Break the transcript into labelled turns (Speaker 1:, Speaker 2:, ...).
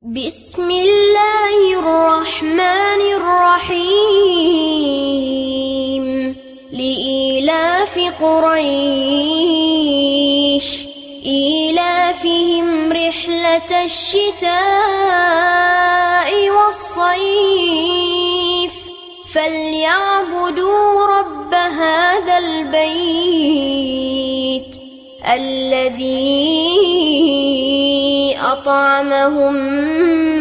Speaker 1: بسم الله الرحمن الرحيم لإيلاف قريش إيلافهم رحلة الشتاء والصيف فليعبدوا رب هذا البيت الذي أطعمهم